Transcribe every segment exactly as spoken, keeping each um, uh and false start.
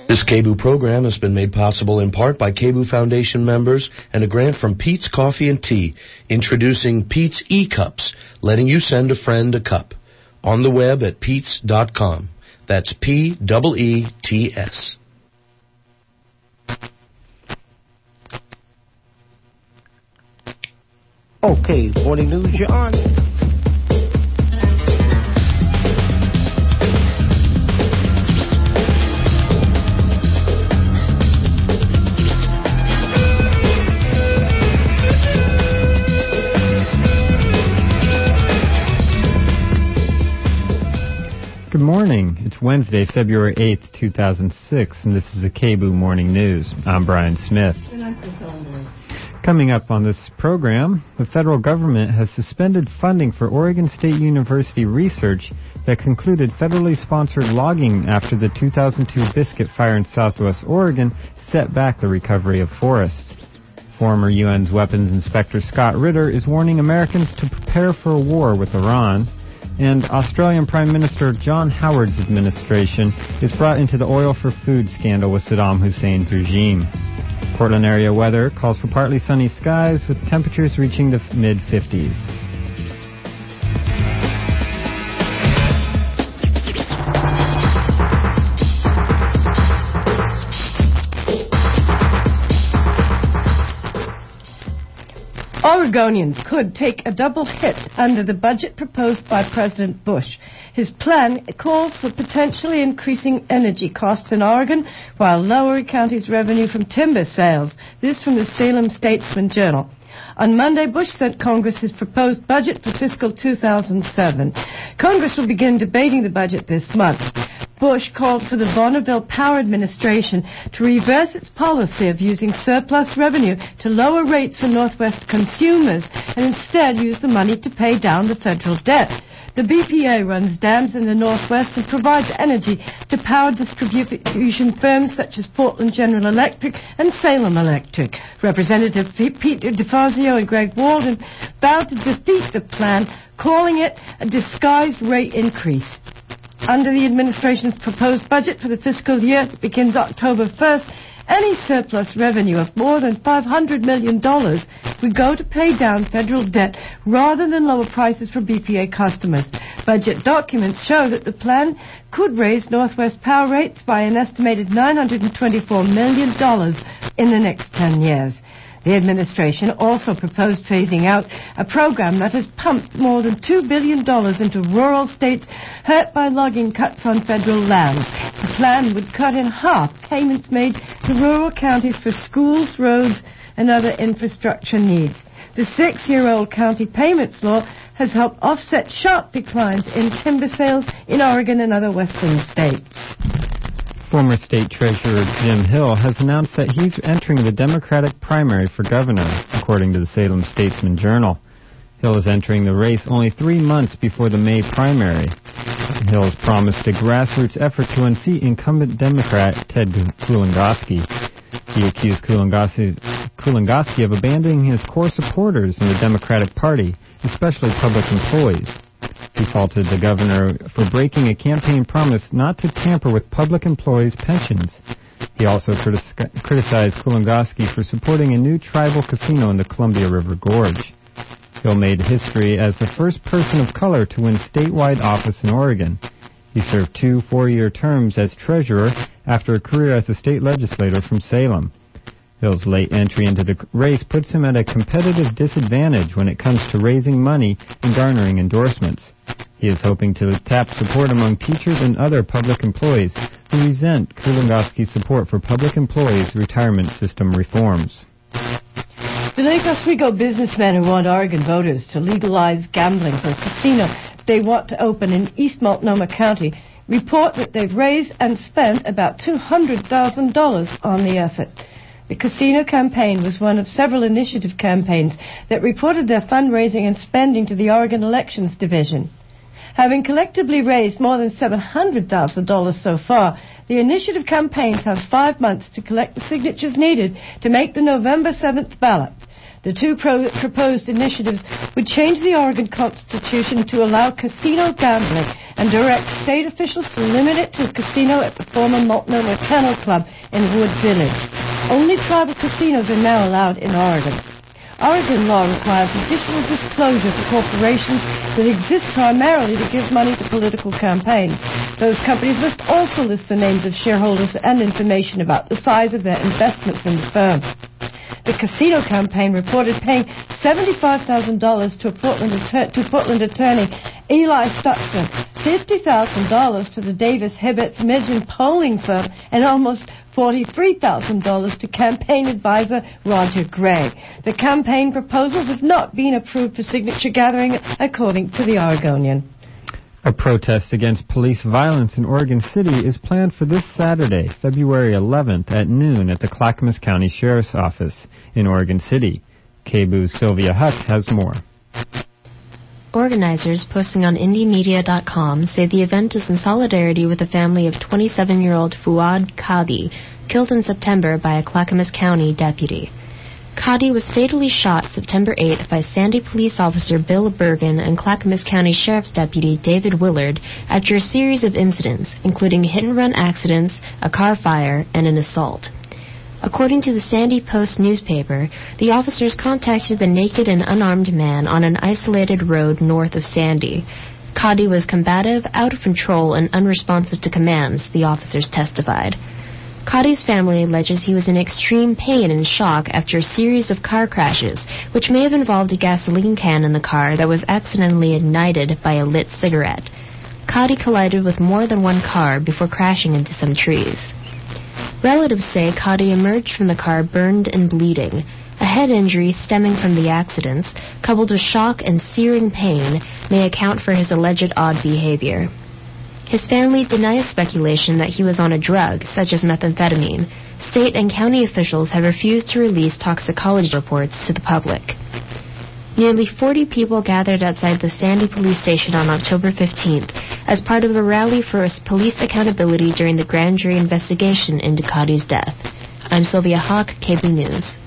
This K B O O program has been made possible in part by K B O O Foundation members and a grant from Pete's Coffee and Tea, introducing Pete's E-Cups, letting you send a friend a cup. On the web at peets dot com. That's P E E T S. Okay, morning news, you're on. Good morning. It's Wednesday, February eighth, two thousand six, and this is the K B O O Morning News. I'm Brian Smith. Coming up on this program, the federal government has suspended funding for Oregon State University research that concluded federally sponsored logging after the two thousand two Biscuit Fire in southwest Oregon set back the recovery of forests. Former U N's Weapons Inspector Scott Ritter is warning Americans to prepare for a war with Iran. And Australian Prime Minister John Howard's administration is brought into the oil for food scandal with Saddam Hussein's regime. Portland area weather calls for partly sunny skies with temperatures reaching the mid fifties. Oregonians could take a double hit under the budget proposed by President Bush. His plan calls for potentially increasing energy costs in Oregon while lowering county's revenue from timber sales. This from the Salem Statesman Journal. On Monday, Bush sent Congress his proposed budget for fiscal two thousand seven. Congress will begin debating the budget this month. Bush called for the Bonneville Power Administration to reverse its policy of using surplus revenue to lower rates for Northwest consumers and instead use the money to pay down the federal debt. The B P A runs dams in the Northwest and provides energy to power distribution firms such as Portland General Electric and Salem Electric. Representative Peter DeFazio and Greg Walden vowed to defeat the plan, calling it a disguised rate increase. Under the administration's proposed budget for the fiscal year that begins October first, any surplus revenue of more than five hundred million dollars would go to pay down federal debt rather than lower prices for B P A customers. Budget documents show that the plan could raise Northwest power rates by an estimated nine hundred twenty-four million dollars in the next ten years. The administration also proposed phasing out a program that has pumped more than two billion dollars into rural states hurt by logging cuts on federal land. The plan would cut in half payments made to rural counties for schools, roads, and other infrastructure needs. The six-year-old county payments law has helped offset sharp declines in timber sales in Oregon and other western states. Former State Treasurer Jim Hill has announced that he's entering the Democratic primary for governor, according to the Salem Statesman Journal. Hill is entering the race only three months before the May primary. Hill has promised a grassroots effort to unseat incumbent Democrat Ted Kulongoski. He accused Kulongoski, Kulongoski of abandoning his core supporters in the Democratic Party, especially public employees. He faulted the governor for breaking a campaign promise not to tamper with public employees' pensions. He also critis- criticized Kulongoski for supporting a new tribal casino in the Columbia River Gorge. Hill made history as the first person of color to win statewide office in Oregon. He served two four-year terms as treasurer after a career as a state legislator from Salem. Hill's late entry into the race puts him at a competitive disadvantage when it comes to raising money and garnering endorsements. He is hoping to tap support among teachers and other public employees who resent Kulongoski's support for public employees' retirement system reforms. The Lake Oswego businessmen who want Oregon voters to legalize gambling for a casino they want to open in East Multnomah County report that they've raised and spent about two hundred thousand dollars on the effort. The casino campaign was one of several initiative campaigns that reported their fundraising and spending to the Oregon Elections Division. Having collectively raised more than seven hundred thousand dollars so far, the initiative campaigns have five months to collect the signatures needed to make the November seventh ballot. The two pro- proposed initiatives would change the Oregon Constitution to allow casino gambling and direct state officials to limit it to a casino at the former Multnomah Kennel Club in Wood Village. Only tribal casinos are now allowed in Oregon. Oregon law requires additional disclosure for corporations that exist primarily to give money to political campaigns. Those companies must also list the names of shareholders and information about the size of their investments in the firm. The casino campaign reported paying seventy-five thousand dollars to, Portland att- to Portland attorney Eli Stutzman, fifty thousand dollars to the Davis Hibbett's Midgeon polling firm, and almost forty-three thousand dollars to campaign advisor Roger Gray. The campaign proposals have not been approved for signature gathering, according to the Oregonian. A protest against police violence in Oregon City is planned for this Saturday, February eleventh at noon at the Clackamas County Sheriff's Office in Oregon City. K B O's Sylvia Huck has more. Organizers posting on indie media dot com say the event is in solidarity with the family of twenty-seven-year-old Fuad Qadi, killed in September by a Clackamas County deputy. Qadi was fatally shot September eighth by Sandy police officer Bill Bergen and Clackamas County Sheriff's Deputy David Willard after a series of incidents, including hit-and-run accidents, a car fire, and an assault. According to the Sandy Post newspaper, the officers contacted the naked and unarmed man on an isolated road north of Sandy. Qadi was combative, out of control, and unresponsive to commands, the officers testified. Qadi's family alleges he was in extreme pain and shock after a series of car crashes, which may have involved a gasoline can in the car that was accidentally ignited by a lit cigarette. Qadi collided with more than one car before crashing into some trees. Relatives say Qadi emerged from the car burned and bleeding. A head injury stemming from the accidents, coupled with shock and searing pain, may account for his alleged odd behavior. His family denies speculation that he was on a drug, such as methamphetamine. State and county officials have refused to release toxicology reports to the public. Nearly forty people gathered outside the Sandy police station on October fifteenth as part of a rally for police accountability during the grand jury investigation into Qadi's death. I'm Sylvia Hawk, K B News.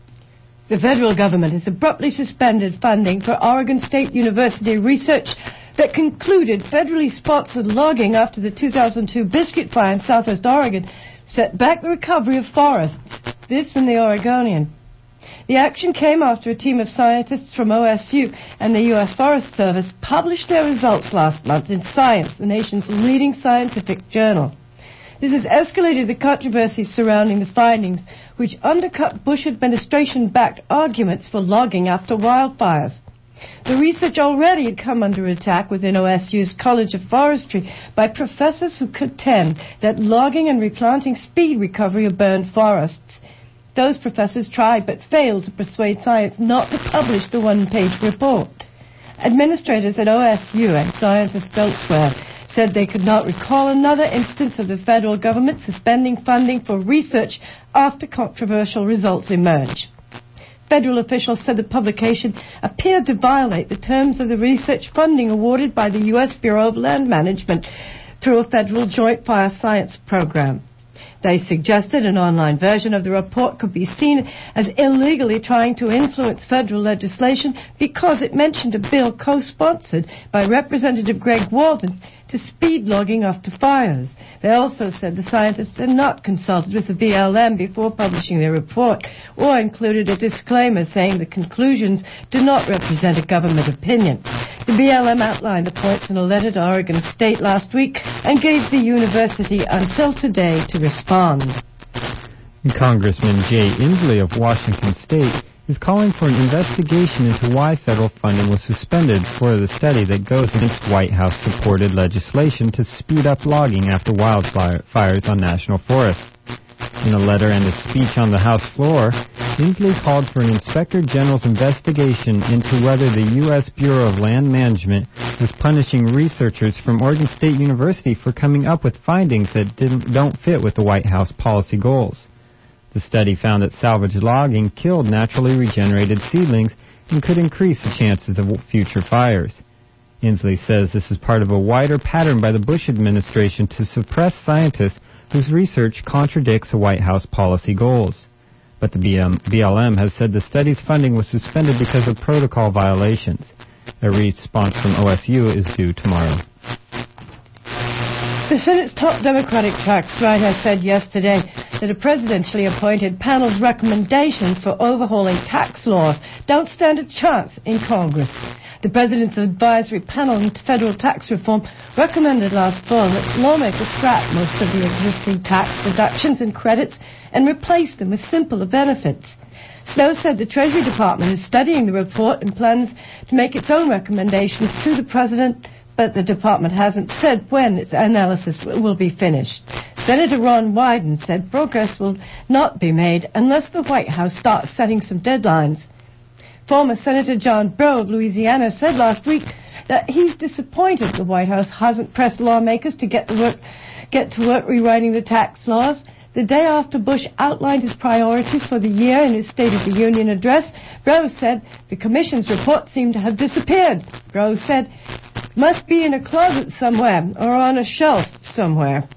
The federal government has abruptly suspended funding for Oregon State University research that concluded federally sponsored logging after the two thousand two Biscuit Fire in southwest Oregon set back the recovery of forests. This from the Oregonian. The action came after a team of scientists from O S U and the U S Forest Service published their results last month in Science, the nation's leading scientific journal. This has escalated the controversy surrounding the findings, which undercut Bush administration-backed arguments for logging after wildfires. The research already had come under attack within O S U's College of Forestry by professors who contend that logging and replanting speed recovery of burned forests. Those professors tried but failed to persuade Science not to publish the one-page report. Administrators at O S U and scientists elsewhere said they could not recall another instance of the federal government suspending funding for research after controversial results emerged. Federal officials said the publication appeared to violate the terms of the research funding awarded by the U S Bureau of Land Management through a federal joint fire science program. They suggested an online version of the report could be seen as illegally trying to influence federal legislation because it mentioned a bill co-sponsored by Representative Greg Walden to speed logging after fires. They also said the scientists had not consulted with the B L M before publishing their report or included a disclaimer saying the conclusions do not represent a government opinion. The B L M outlined the points in a letter to Oregon State last week and gave the university until today to respond. Congressman Jay Inslee of Washington State is calling for an investigation into why federal funding was suspended for the study that goes against White House-supported legislation to speed up logging after wildfires on national forests. In a letter and a speech on the House floor, Inslee called for an Inspector General's investigation into whether the U S Bureau of Land Management was punishing researchers from Oregon State University for coming up with findings that didn't, don't fit with the White House policy goals. The study found that salvage logging killed naturally regenerated seedlings and could increase the chances of future fires. Inslee says this is part of a wider pattern by the Bush administration to suppress scientists whose research contradicts the White House policy goals. But the B L M has said the study's funding was suspended because of protocol violations. A response from O S U is due tomorrow. The Senate's top Democratic tax writer said yesterday that a presidentially appointed panel's recommendations for overhauling tax laws don't stand a chance in Congress. The President's Advisory Panel on Federal Tax Reform recommended last fall that lawmakers scrap most of the existing tax deductions and credits and replace them with simpler benefits. Snow said the Treasury Department is studying the report and plans to make its own recommendations to the President, but the department hasn't said when its analysis will be finished. Senator Ron Wyden said progress will not be made unless the White House starts setting some deadlines. Former Senator John Breaux of Louisiana said last week that he's disappointed the White House hasn't pressed lawmakers to get, the work, get to work rewriting the tax laws. The day after Bush outlined his priorities for the year in his State of the Union address, Breaux said the Commission's report seemed to have disappeared. Breaux said, must be in a closet somewhere or on a shelf somewhere.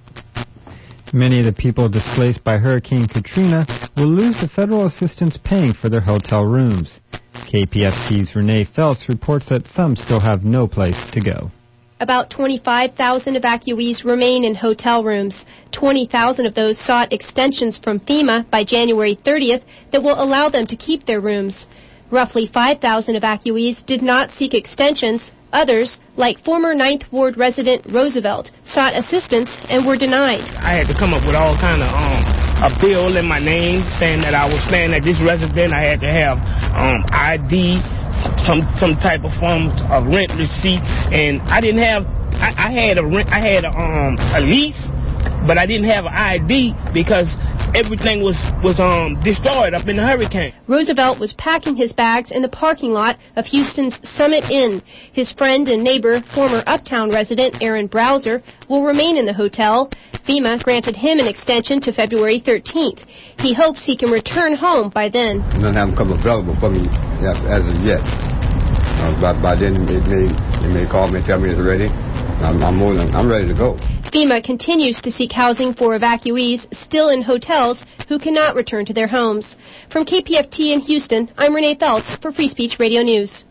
Many of the people displaced by Hurricane Katrina will lose the federal assistance paying for their hotel rooms. K P F T's Renee Feltz reports that some still have no place to go. About twenty-five thousand evacuees remain in hotel rooms. twenty thousand of those sought extensions from FEMA by January thirtieth that will allow them to keep their rooms. Roughly five thousand evacuees did not seek extensions. Others, like former Ninth Ward resident Roosevelt, sought assistance and were denied. I had to come up with all kind of um, a bill in my name saying that I was staying at this residence. I had to have um, I D, some some type of form of rent receipt, and I didn't have. I, I had a rent. I had a, um, a lease, but I didn't have an I D because everything was was um destroyed up in the hurricane. Roosevelt was packing his bags in the parking lot of Houston's Summit Inn. His friend and neighbor, former Uptown resident Aaron Browser, will remain in the hotel. FEMA granted him an extension to February thirteenth. He hopes he can return home by then. None haven't come available for me as of yet. Uh, but by then, they may, they may call me and tell me it's ready. I'm, I'm, more than, I'm ready to go. FEMA continues to seek housing for evacuees still in hotels who cannot return to their homes. From K P F T in Houston, I'm Renee Feltz for Free Speech Radio News.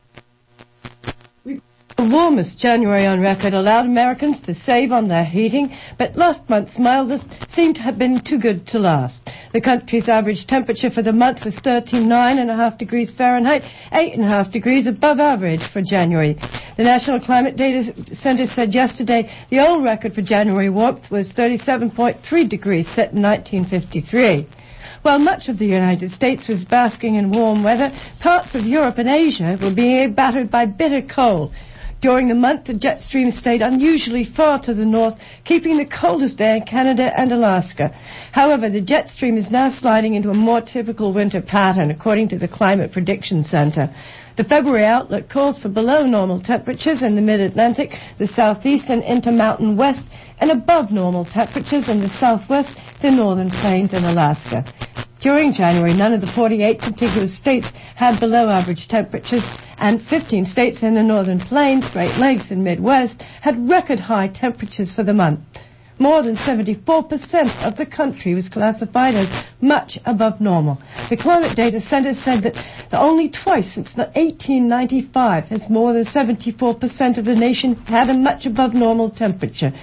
The warmest January on record allowed Americans to save on their heating, but last month's mildest seemed to have been too good to last. The country's average temperature for the month was thirty-nine point five degrees Fahrenheit, eight point five degrees above average for January. The National Climate Data Center said yesterday the old record for January warmth was thirty-seven point three degrees, set in nineteen fifty-three. While much of the United States was basking in warm weather, parts of Europe and Asia were being battered by bitter cold. During the month, the jet stream stayed unusually far to the north, keeping the coldest air in Canada and Alaska. However, the jet stream is now sliding into a more typical winter pattern, according to the Climate Prediction Center. The February outlook calls for below normal temperatures in the mid-Atlantic, the southeast and intermountain west, and above normal temperatures in the southwest, the northern plains, and Alaska. During January, none of the forty-eight contiguous states had below-average temperatures, and fifteen states in the northern plains, Great Lakes, and Midwest had record-high temperatures for the month. More than seventy-four percent of the country was classified as much above normal. The Climate Data Center said that only twice since eighteen ninety-five has more than seventy-four percent of the nation had a much above normal temperature.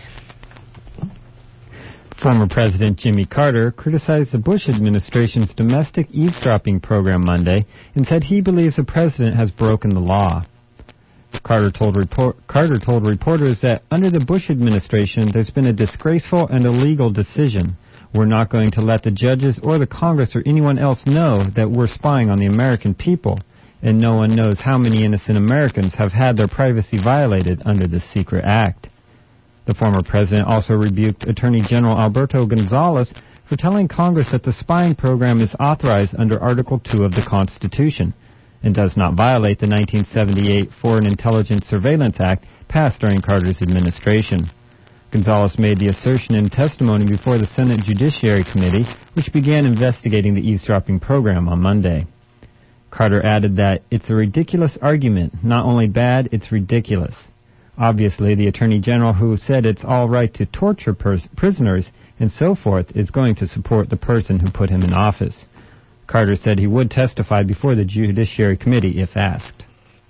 Former President Jimmy Carter criticized the Bush administration's domestic eavesdropping program Monday and said he believes the president has broken the law. Carter told, report, Carter told reporters that under the Bush administration there's been a disgraceful and illegal decision. We're not going to let the judges or the Congress or anyone else know that we're spying on the American people, and no one knows how many innocent Americans have had their privacy violated under this secret act. The former president also rebuked Attorney General Alberto Gonzales for telling Congress that the spying program is authorized under Article two of the Constitution and does not violate the nineteen seventy-eight Foreign Intelligence Surveillance Act passed during Carter's administration. Gonzales made the assertion in testimony before the Senate Judiciary Committee, which began investigating the eavesdropping program on Monday. Carter added that it's a ridiculous argument, not only bad, it's ridiculous. Obviously, the Attorney General who said it's all right to torture pers- prisoners and so forth is going to support the person who put him in office. Carter said he would testify before the Judiciary Committee if asked.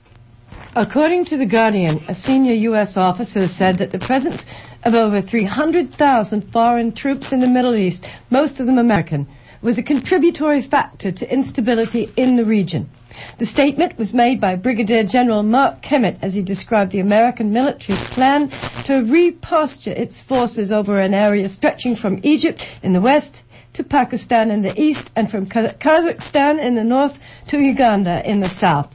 According to The Guardian, a senior U S officer said that the presence of over three hundred thousand foreign troops in the Middle East, most of them American, was a contributory factor to instability in the region. The statement was made by Brigadier General Mark Kemet as he described the American military's plan to reposture its forces over an area stretching from Egypt in the west to Pakistan in the east and from Kazakhstan in the north to Uganda in the south.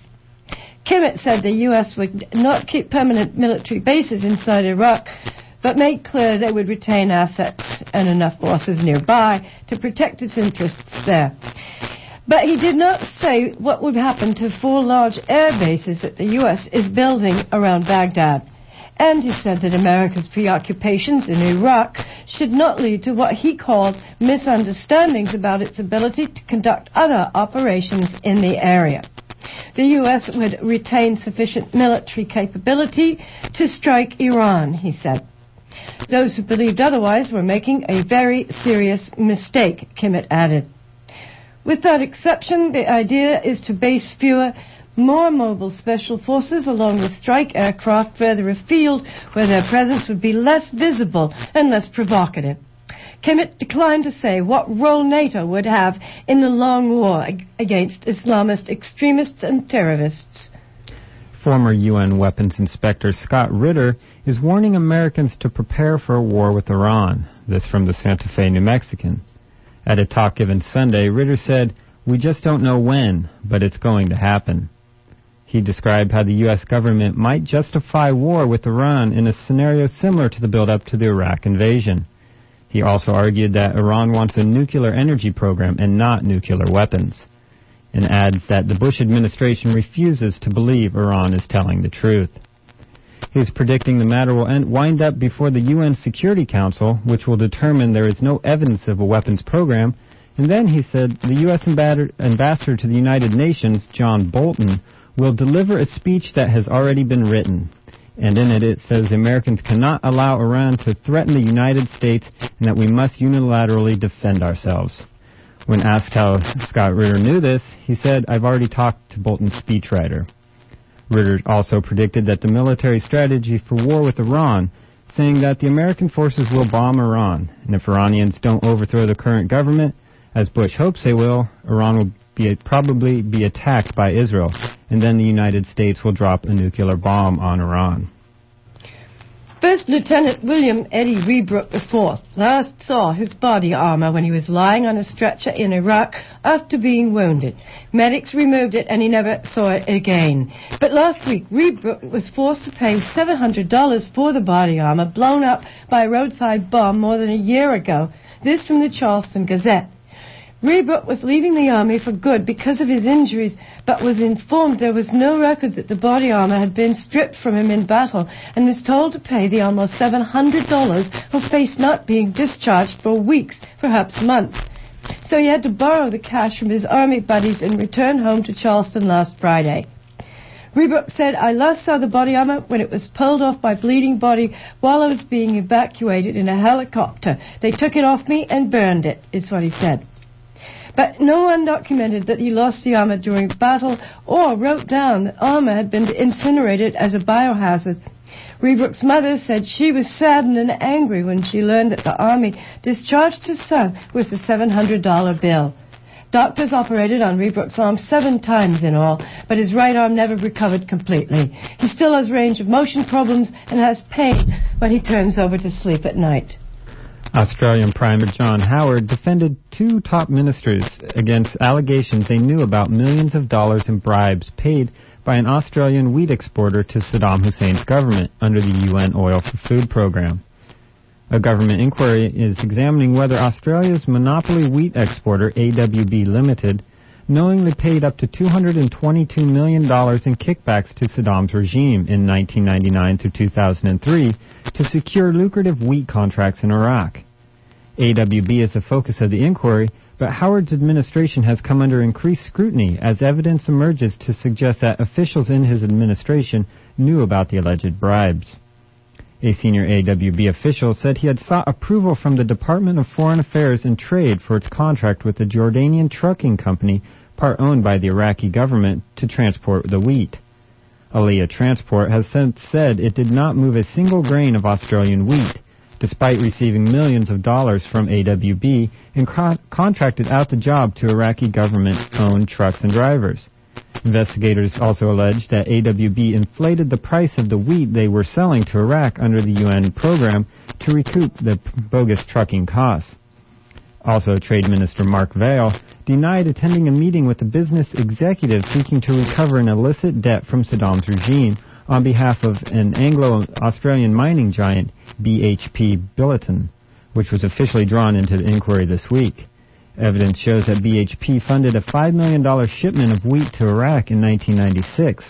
Kemet said the U S would not keep permanent military bases inside Iraq, but made clear they would retain assets and enough forces nearby to protect its interests there. But he did not say what would happen to four large air bases that the U S is building around Baghdad. And he said that America's preoccupations in Iraq should not lead to what he called misunderstandings about its ability to conduct other operations in the area. The U S would retain sufficient military capability to strike Iran, he said. Those who believed otherwise were making a very serious mistake, Kemet added. With that exception, the idea is to base fewer, more mobile special forces along with strike aircraft further afield where their presence would be less visible and less provocative. Kemet declined to say what role NATO would have in the long war against Islamist extremists and terrorists. Former U N Weapons Inspector Scott Ritter is warning Americans to prepare for a war with Iran. This from the Santa Fe New Mexican. At a talk given Sunday, Ritter said, "We just don't know when, but it's going to happen." He described how the U S government might justify war with Iran in a scenario similar to the build-up to the Iraq invasion. He also argued that Iran wants a nuclear energy program and not nuclear weapons, and adds that the Bush administration refuses to believe Iran is telling the truth. He is predicting the matter will end, wind up before the U N Security Council, which will determine there is no evidence of a weapons program, and then, he said, the U S ambassador to the United Nations, John Bolton, will deliver a speech that has already been written. And in it, it says the Americans cannot allow Iran to threaten the United States and that we must unilaterally defend ourselves. When asked how Scott Ritter knew this, he said, "I've already talked to Bolton's speechwriter." Ritter also predicted that the military strategy for war with Iran, saying that the American forces will bomb Iran, and if Iranians don't overthrow the current government, as Bush hopes they will, Iran will be, probably be attacked by Israel, and then the United States will drop a nuclear bomb on Iran. First Lieutenant William Eddie Rebrook the fourth last saw his body armor when he was lying on a stretcher in Iraq after being wounded. Medics removed it and he never saw it again. But last week, Rebrook was forced to pay seven hundred dollars for the body armor blown up by a roadside bomb more than a year ago. This from the Charleston Gazette. Rebrook was leaving the Army for good because of his injuries, but was informed there was no record that the body armor had been stripped from him in battle, and was told to pay the almost seven hundred dollars or face not being discharged for weeks, perhaps months. So he had to borrow the cash from his Army buddies and return home to Charleston last Friday. Rebrook said, "I last saw the body armor when it was pulled off my bleeding body while I was being evacuated in a helicopter. They took it off me and burned it," is what he said. But no one documented that he lost the armor during battle or wrote down that armor had been incinerated as a biohazard. Rebrook's mother said she was saddened and angry when she learned that the Army discharged his son with a seven hundred dollars bill. Doctors operated on Rebrook's arm seven times in all, but his right arm never recovered completely. He still has range of motion problems and has pain when he turns over to sleep at night. Australian Prime Minister John Howard defended two top ministers against allegations they knew about millions of dollars in bribes paid by an Australian wheat exporter to Saddam Hussein's government under the U N Oil for Food program. A government inquiry is examining whether Australia's monopoly wheat exporter, A W B Limited, knowingly paid up to two hundred twenty-two million dollars in kickbacks to Saddam's regime in nineteen ninety-nine to two thousand three to secure lucrative wheat contracts in Iraq. A W B is the focus of the inquiry, but Howard's administration has come under increased scrutiny as evidence emerges to suggest that officials in his administration knew about the alleged bribes. A senior A W B official said he had sought approval from the Department of Foreign Affairs and Trade for its contract with the Jordanian trucking company, part owned by the Iraqi government, to transport the wheat. Aliyah Transport has since said it did not move a single grain of Australian wheat, despite receiving millions of dollars from A W B and con- contracted out the job to Iraqi government-owned trucks and drivers. Investigators also alleged that A W B inflated the price of the wheat they were selling to Iraq under the U N program to recoup the bogus trucking costs. Also, Trade Minister Mark Vaile denied attending a meeting with a business executive seeking to recover an illicit debt from Saddam's regime on behalf of an Anglo-Australian mining giant, B H P Billiton, which was officially drawn into the inquiry this week. Evidence shows that B H P funded a five million dollars shipment of wheat to Iraq in nineteen ninety-six.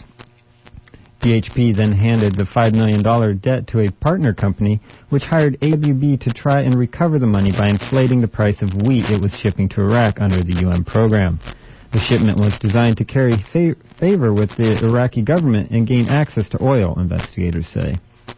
B H P then handed the five million dollars debt to a partner company, which hired A W B to try and recover the money by inflating the price of wheat it was shipping to Iraq under the U N program. The shipment was designed to carry fa- favor with the Iraqi government and gain access to oil, investigators say.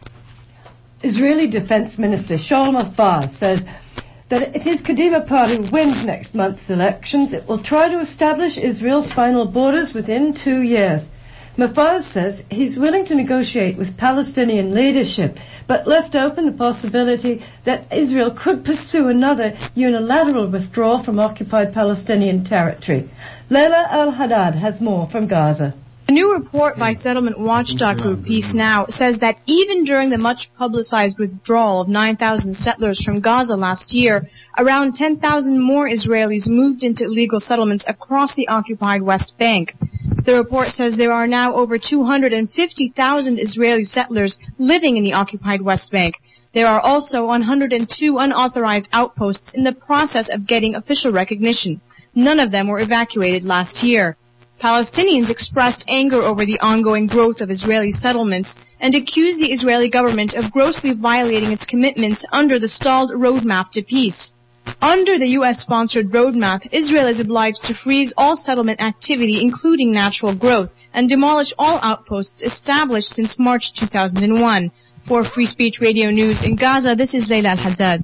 Israeli Defense Minister Shaul Mofaz says that if his Kadima party wins next month's elections, it will try to establish Israel's final borders within two years. Mofaz says he's willing to negotiate with Palestinian leadership, but left open the possibility that Israel could pursue another unilateral withdrawal from occupied Palestinian territory. Leila Al-Haddad has more from Gaza. A new report by settlement watchdog group Peace Now says that even during the much-publicized withdrawal of nine thousand settlers from Gaza last year, around ten thousand more Israelis moved into illegal settlements across the occupied West Bank. The report says there are now over two hundred fifty thousand Israeli settlers living in the occupied West Bank. There are also one hundred two unauthorized outposts in the process of getting official recognition. None of them were evacuated last year. Palestinians expressed anger over the ongoing growth of Israeli settlements and accused the Israeli government of grossly violating its commitments under the stalled roadmap to peace. Under the U S-sponsored roadmap, Israel is obliged to freeze all settlement activity, including natural growth, and demolish all outposts established since March two thousand one. For Free Speech Radio News in Gaza, this is Leila Al-Haddad.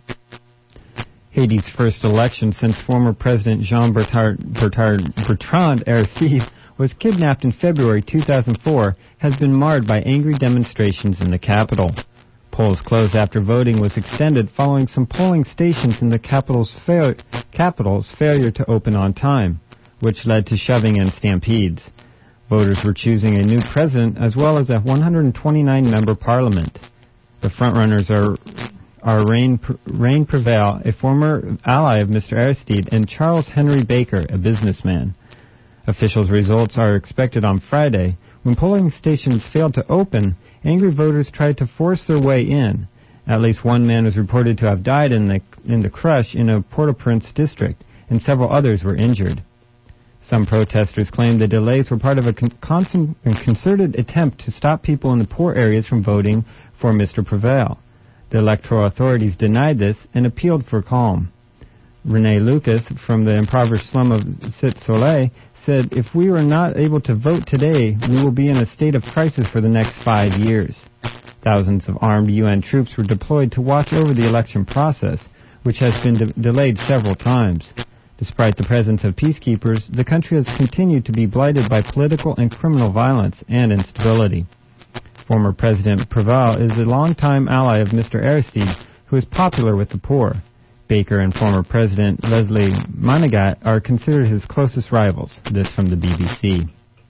Haiti's first election since former President Jean-Bertrand Bertrand Aristide was kidnapped in February two thousand four has been marred by angry demonstrations in the capital. Polls closed after voting was extended following some polling stations in the capital's, fail- capital's failure to open on time, which led to shoving and stampedes. Voters were choosing a new president as well as a one hundred twenty-nine member parliament. The frontrunners are are Rain, Rain Prevail, a former ally of Mister Aristide, and Charles Henry Baker, a businessman. Officials' results are expected on Friday. When polling stations failed to open, angry voters tried to force their way in. At least one man was reported to have died in the in the crush in a Port-au-Prince district, and several others were injured. Some protesters claimed the delays were part of a con- con- concerted attempt to stop people in the poor areas from voting for Mister Prevail. The electoral authorities denied this and appealed for calm. Rene Lucas from the impoverished slum of Cite Soleil said, "If we are not able to vote today, we will be in a state of crisis for the next five years." Thousands of armed U N troops were deployed to watch over the election process, which has been de- delayed several times. Despite the presence of peacekeepers, the country has continued to be blighted by political and criminal violence and instability. Former President Preval is a longtime ally of Mister Aristide, who is popular with the poor. Baker and former President Leslie Managat are considered his closest rivals. This from the B B C.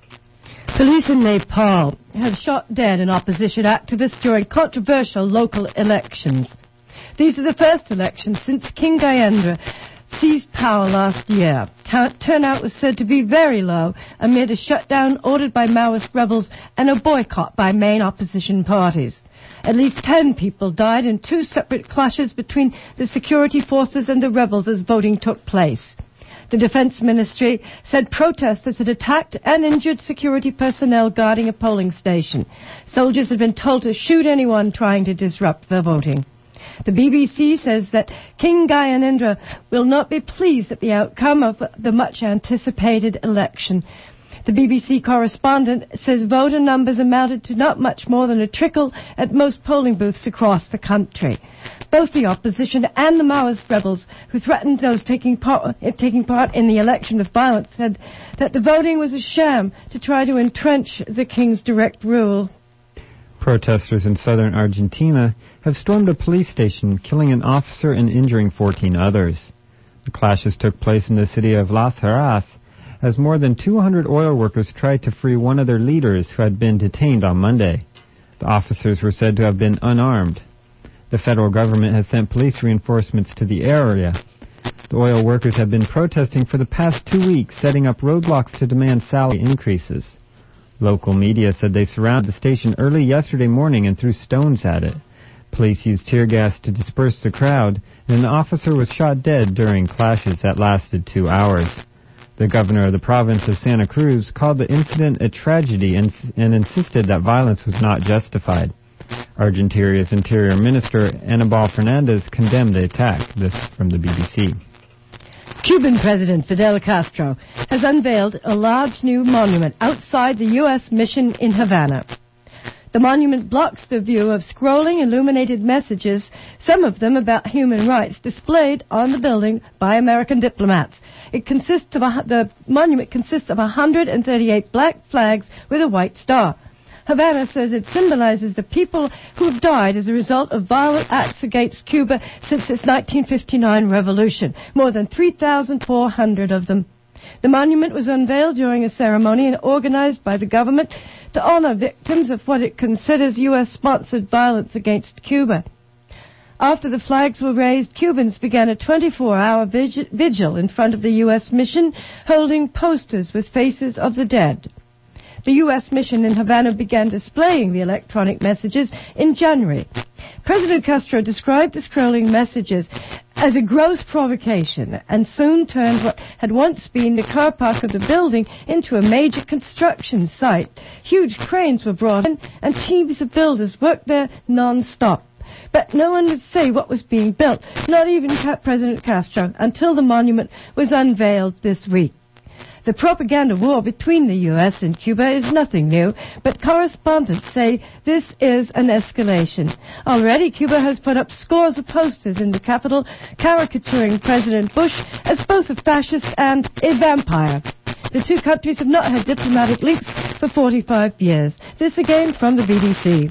Police in Nepal have shot dead an opposition activist during controversial local elections. These are the first elections since King Gyanendra seized power last year. Ta- turnout was said to be very low amid a shutdown ordered by Maoist rebels and a boycott by main opposition parties. At least ten people died in two separate clashes between the security forces and the rebels as voting took place. The Defense Ministry said protesters had attacked and injured security personnel guarding a polling station. Soldiers had been told to shoot anyone trying to disrupt the voting. The B B C says that King Gyanendra will not be pleased at the outcome of the much-anticipated election. The B B C correspondent says voter numbers amounted to not much more than a trickle at most polling booths across the country. Both the opposition and the Maoist rebels, who threatened those taking part, taking part in the election with violence, said that the voting was a sham to try to entrench the king's direct rule. Protesters in southern Argentina have stormed a police station, killing an officer and injuring fourteen others. The clashes took place in the city of Las Heras, as more than two hundred oil workers tried to free one of their leaders who had been detained on Monday. The officers were said to have been unarmed. The federal government has sent police reinforcements to the area. The oil workers have been protesting for the past two weeks, setting up roadblocks to demand salary increases. Local media said they surrounded the station early yesterday morning and threw stones at it. Police used tear gas to disperse the crowd, and an officer was shot dead during clashes that lasted two hours. The governor of the province of Santa Cruz called the incident a tragedy and, and insisted that violence was not justified. Argentina's Interior Minister Anibal Fernandez condemned the attack. This from the B B C. Cuban President Fidel Castro has unveiled a large new monument outside the U S mission in Havana. The monument blocks the view of scrolling illuminated messages, some of them about human rights, displayed on the building by American diplomats. It consists of a, the monument consists of one hundred thirty-eight black flags with a white star. Havana says it symbolizes the people who have died as a result of violent acts against Cuba since its nineteen fifty-nine revolution, more than three thousand four hundred of them. The monument was unveiled during a ceremony and organized by the government to honor victims of what it considers U S-sponsored violence against Cuba. After the flags were raised, Cubans began a twenty-four hour vigil in front of the U S mission, holding posters with faces of the dead. The U S mission in Havana began displaying the electronic messages in January. President Castro described the scrolling messages as a gross provocation and soon turned what had once been the car park of the building into a major construction site. Huge cranes were brought in and teams of builders worked there non-stop. But no one would say what was being built, not even President Castro, until the monument was unveiled this week. The propaganda war between the U S and Cuba is nothing new, but correspondents say this is an escalation. Already, Cuba has put up scores of posters in the capital caricaturing President Bush as both a fascist and a vampire. The two countries have not had diplomatic links for forty-five years. This again from the B B C.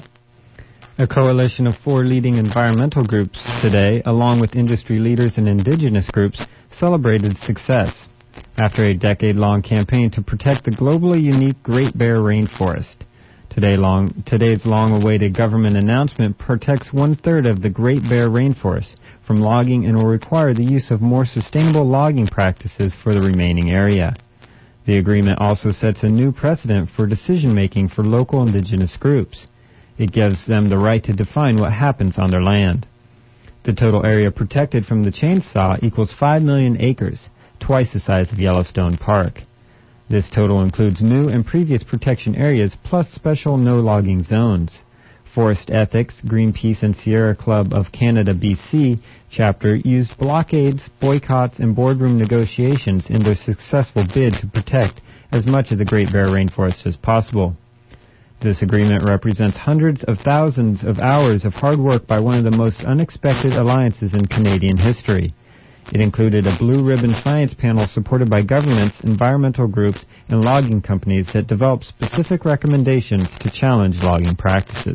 A coalition of four leading environmental groups today, along with industry leaders and indigenous groups, celebrated success after a decade-long campaign to protect the globally unique Great Bear Rainforest. Today long, today's long-awaited government announcement protects one-third of the Great Bear Rainforest from logging and will require the use of more sustainable logging practices for the remaining area. The agreement also sets a new precedent for decision-making for local indigenous groups. It gives them the right to define what happens on their land. The total area protected from the chainsaw equals five million acres, twice the size of Yellowstone Park. This total includes new and previous protection areas plus special no-logging zones. Forest Ethics, Greenpeace, and Sierra Club of Canada B C chapter used blockades, boycotts, and boardroom negotiations in their successful bid to protect as much of the Great Bear Rainforest as possible. This agreement represents hundreds of thousands of hours of hard work by one of the most unexpected alliances in Canadian history. It included a blue ribbon science panel supported by governments, environmental groups, and logging companies that developed specific recommendations to challenge logging practices.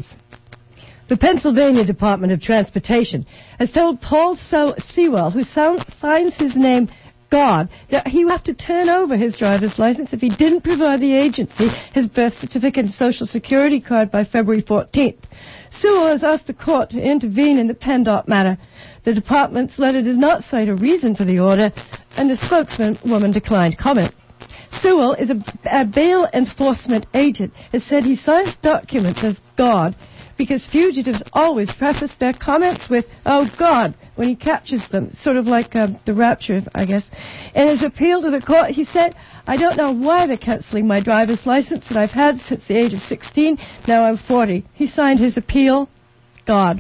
The Pennsylvania Department of Transportation has told Paul so- Sewell, who sound, signs his name God, that he would have to turn over his driver's license if he didn't provide the agency his birth certificate and social security card by February fourteenth. Sewell has asked the court to intervene in the PennDOT matter. The department's letter does not cite a reason for the order, and the spokeswoman declined comment. Sewell is a, a bail enforcement agent, has said he signs documents as God because fugitives always preface their comments with, "Oh God," when he captures them, sort of like uh, the rapture, I guess. In his appeal to the court, he said, "I don't know why they're canceling my driver's license that I've had since the age of sixteen. Now I'm forty. He signed his appeal, God.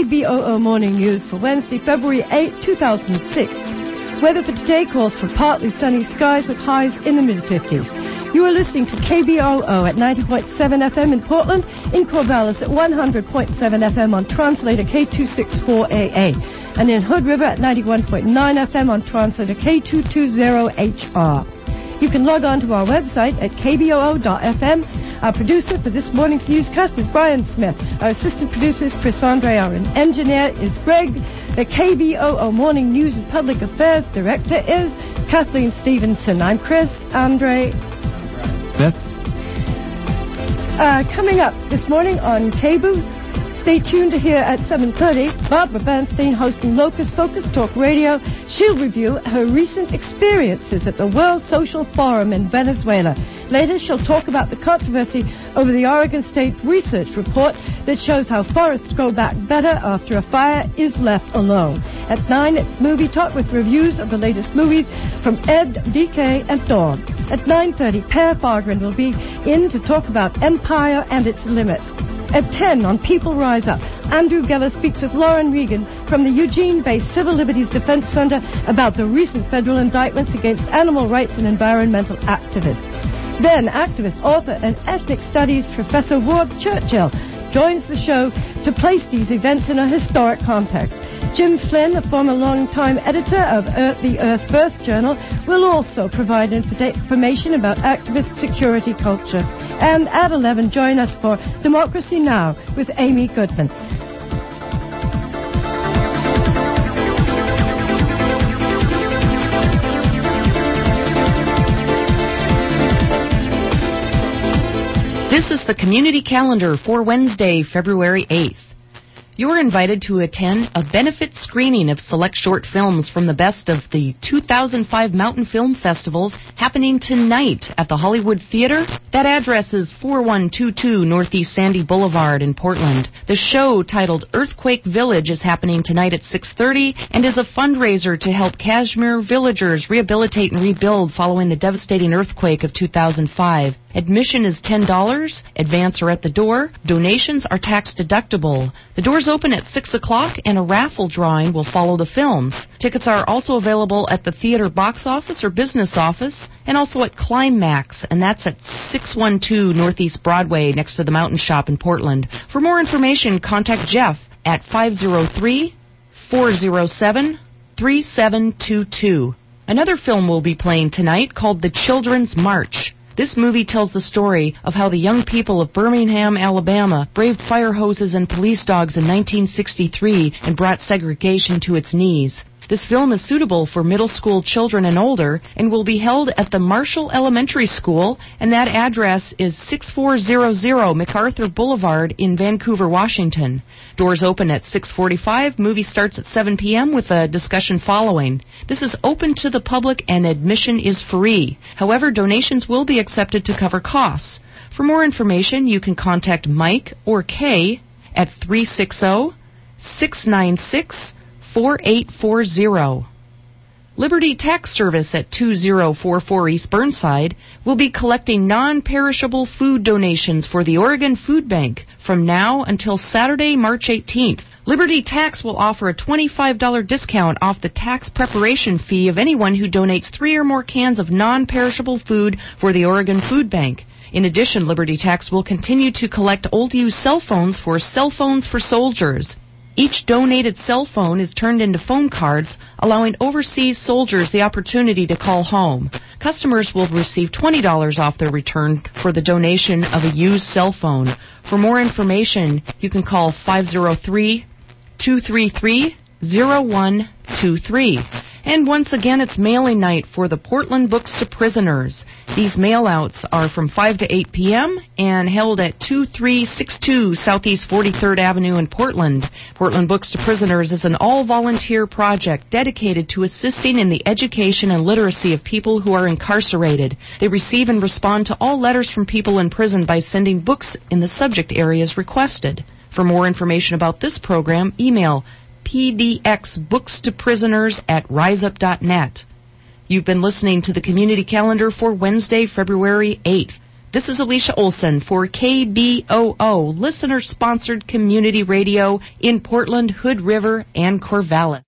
B O O Morning News for Wednesday, February eighth, two thousand six. Weather for today calls for partly sunny skies with highs in the mid-fifties. You are listening to K B O O at ninety point seven F M in Portland, in Corvallis at one hundred point seven F M on translator K two sixty-four A A, and in Hood River at ninety-one point nine F M on translator K two twenty H R. You can log on to our website at K B O O dot F M. Our producer for this morning's newscast is Brian Smith. Our assistant producer is Chris Andre. Our engineer is Greg. The K B O O Morning News and Public Affairs Director is Kathleen Stevenson. I'm Chris Andre. Smith. Uh, coming up this morning on K B O O, stay tuned to hear at seven thirty, Barbara Bernstein hosting Locust Focus Talk Radio. She'll review her recent experiences at the World Social Forum in Venezuela. Later, she'll talk about the controversy over the Oregon State research report that shows how forests grow back better after a fire is left alone. At nine, it's Movie Talk with reviews of the latest movies from Ed, D K, and Dawn. At nine thirty, Per Fargren will be in to talk about Empire and its limits. At ten, on People Rise Up, Andrew Geller speaks with Lauren Regan from the Eugene-based Civil Liberties Defense Center about the recent federal indictments against animal rights and environmental activists. Then, activist, author, and ethnic studies professor Ward Churchill joins the show to place these events in a historic context. Jim Flynn, a former longtime editor of Earth, the Earth First Journal, will also provide information about activist security culture. And at eleven, join us for Democracy Now! With Amy Goodman. This is the community calendar for Wednesday, February eighth. You are invited to attend a benefit screening of select short films from the best of the two thousand five Mountain Film Festivals happening tonight at the Hollywood Theater. That address is forty-one twenty-two Northeast Sandy Boulevard in Portland. The show, titled Earthquake Village, is happening tonight at six thirty and is a fundraiser to help Kashmir villagers rehabilitate and rebuild following the devastating earthquake of two thousand five. Admission is ten dollars. Advance are at the door. Donations are tax deductible. The doors open at six o'clock and a raffle drawing will follow the films. Tickets are also available at the theater box office or business office and also at Climax, and that's at six twelve Northeast Broadway next to the Mountain Shop in Portland. For more information, contact Jeff at five oh three, four oh seven, three seven two two. Another film will be playing tonight called The Children's March. This movie tells the story of how the young people of Birmingham, Alabama, braved fire hoses and police dogs in nineteen sixty-three and brought segregation to its knees. This film is suitable for middle school children and older and will be held at the Marshall Elementary School, and that address is sixty-four hundred MacArthur Boulevard in Vancouver, Washington. Doors open at six forty-five. Movie starts at seven p.m. with a discussion following. This is open to the public and admission is free. However, donations will be accepted to cover costs. For more information, you can contact Mike or Kay at three six zero, six nine six, four eight four zero. Liberty Tax Service at two oh four four East Burnside will be collecting non-perishable food donations for the Oregon Food Bank from now until Saturday, March eighteenth. Liberty Tax will offer a twenty-five dollars discount off the tax preparation fee of anyone who donates three or more cans of non-perishable food for the Oregon Food Bank. In addition, Liberty Tax will continue to collect old-used cell phones for Cell Phones for Soldiers. Each donated cell phone is turned into phone cards, allowing overseas soldiers the opportunity to call home. Customers will receive twenty dollars off their return for the donation of a used cell phone. For more information, you can call five oh three, two three three, oh one two three. And once again, it's mailing night for the Portland Books to Prisoners. These mailouts are from five to eight p.m. and held at two three six two Southeast forty-third Avenue in Portland. Portland Books to Prisoners is an all-volunteer project dedicated to assisting in the education and literacy of people who are incarcerated. They receive and respond to all letters from people in prison by sending books in the subject areas requested. For more information about this program, email P D X Books to Prisoners at riseup dot net. You've been listening to the Community Calendar for Wednesday, February eighth. This is Alicia Olson for K B O O, listener-sponsored community radio in Portland, Hood River, and Corvallis.